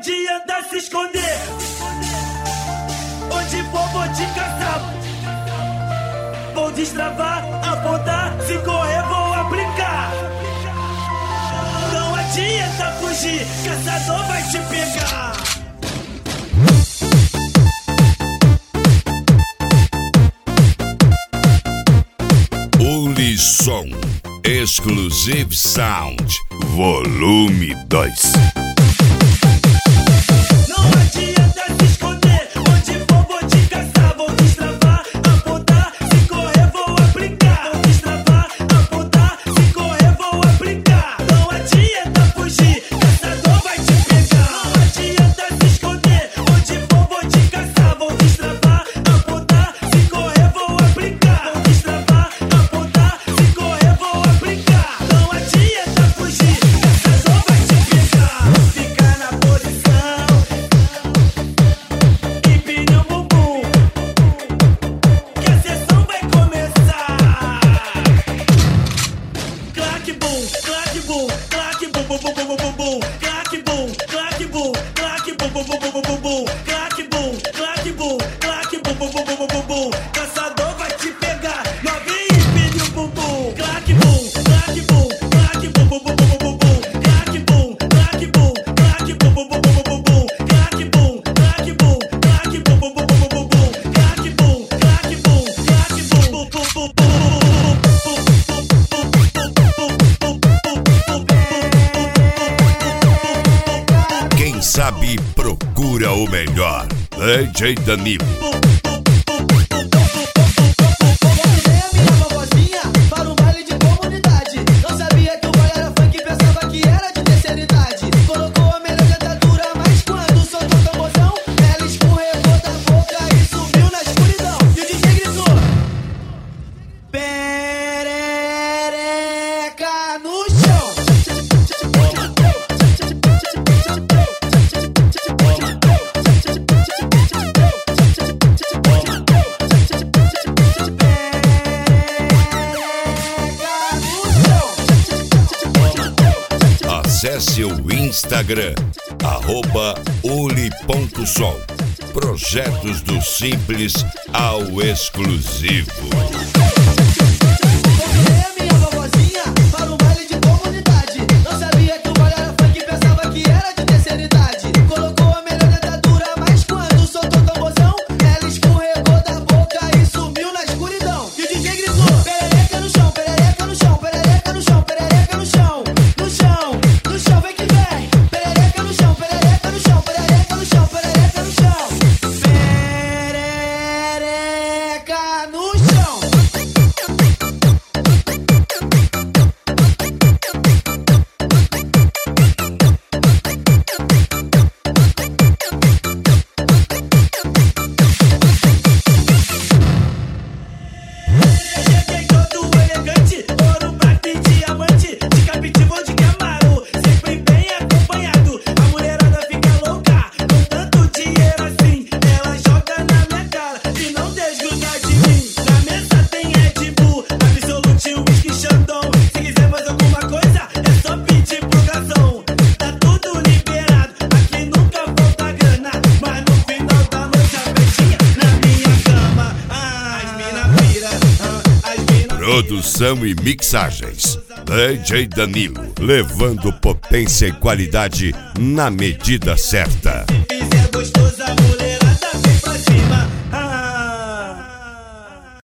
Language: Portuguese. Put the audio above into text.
adianta se esconder. Onde for vou te caçar. Vou destravar, apontar, se correr vou aplicar. Não adianta fugir, caçador vai te pegar. Ulisson Exclusive Sound Volume 2. Caçador vai te pegar, novinho empine o bumbum. Claque bum, claque bum, claque bum bum bum bum bum bum. Claque bum, claque bum, claque bum bum bum bum bum bum. Claque bum, claque bum, claque bum bum bum bum bum bum. Claque bum, claque bum, claque bum bum bum bum bum. Quem sabe procura o melhor. DJ Danilo. Acesse o Instagram, @uli.som. Projetos do simples ao exclusivo. Produção e mixagens, DJ Danilo, levando potência e qualidade na medida certa. Se fizer gostoso, amor.